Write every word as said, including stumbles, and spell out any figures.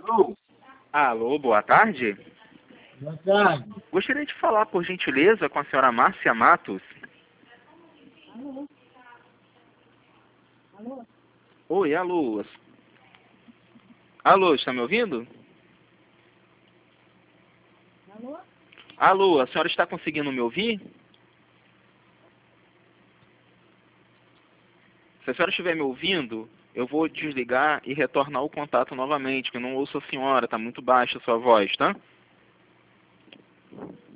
Alô? Alô, boa tarde. Boa tarde. Gostaria de falar, por gentileza, com a senhora Márcia Matos. Alô? Alô? Oi, alô. Alô, está me ouvindo? Alô? Alô, a senhora está conseguindo me ouvir? Se a senhora estiver me ouvindo, eu vou desligar e retornar o contato novamente, que eu não ouço a senhora, está muito baixa a sua voz, tá?